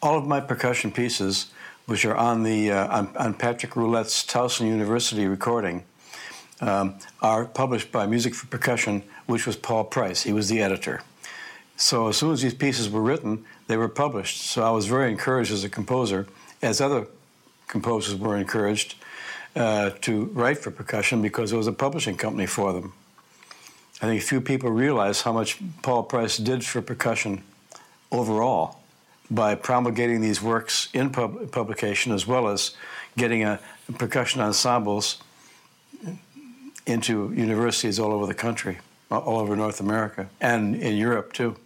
all of my percussion pieces, which are on the on Patrick Roulette's Towson University recording, are published by Music for Percussion, which was Paul Price. He was the editor. So as soon as these pieces were written, they were published. So I was very encouraged as a composer, as other composers were encouraged, to write for percussion because there was a publishing company for them. I think few people realize how much Paul Price did for percussion overall by promulgating these works in publication, as well as getting percussion ensembles into universities all over the country, all over North America, and in Europe too.